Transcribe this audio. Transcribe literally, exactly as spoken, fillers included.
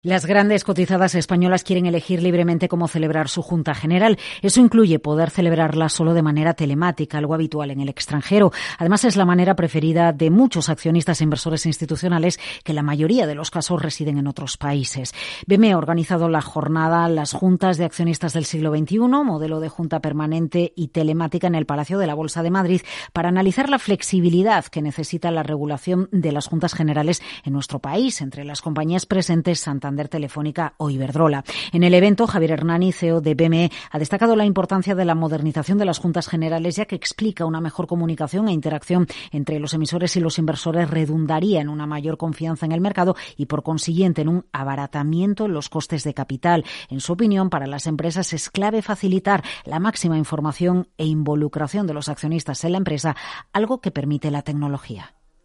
Las grandes cotizadas españolas quieren elegir libremente cómo celebrar su Junta General. Eso incluye poder celebrarla solo de manera telemática, algo habitual en el extranjero. Además, es la manera preferida de muchos accionistas e inversores institucionales, que en la mayoría de los casos residen en otros países. B M E ha organizado la jornada Las Juntas de Accionistas del siglo veintiuno, modelo de junta permanente y telemática en el Palacio de la Bolsa de Madrid, para analizar la flexibilidad que necesita la regulación de las Juntas Generales en nuestro país. Entre las compañías presentes, Santander, Telefónica o Iberdrola. En el evento, Javier Hernani, C E O de B M E, ha destacado la importancia de la modernización de las Juntas Generales, ya que explica una mejor comunicación e interacción entre los emisores y los inversores redundaría en una mayor confianza en el mercado y, por consiguiente, en un abaratamiento en los costes de capital. En su opinión, para las empresas es clave facilitar la máxima información e involucración de los accionistas en la empresa, algo que permite la tecnología.